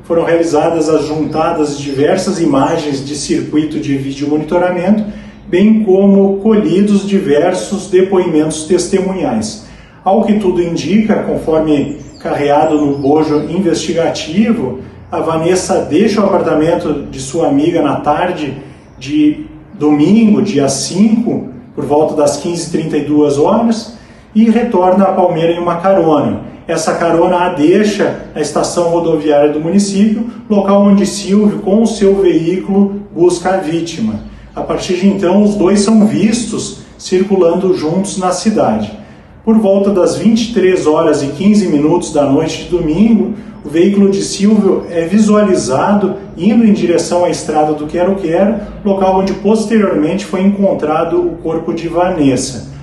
foram realizadas as juntadas de diversas imagens de circuito de vídeo monitoramento, bem como colhidos diversos depoimentos testemunhais. Ao que tudo indica, conforme carreado no bojo investigativo, a Vanessa deixa o apartamento de sua amiga na tarde de domingo, dia 5, por volta das 15h32, e retorna a Palmeira em uma carona. Essa carona a deixa na estação rodoviária do município, local onde Silvio, com o seu veículo, busca a vítima. A partir de então, os dois são vistos circulando juntos na cidade. Por volta das 23h15 da noite de domingo, o veículo de Silvio é visualizado indo em direção à estrada do Quero-Quero, local onde posteriormente foi encontrado o corpo de Vanessa.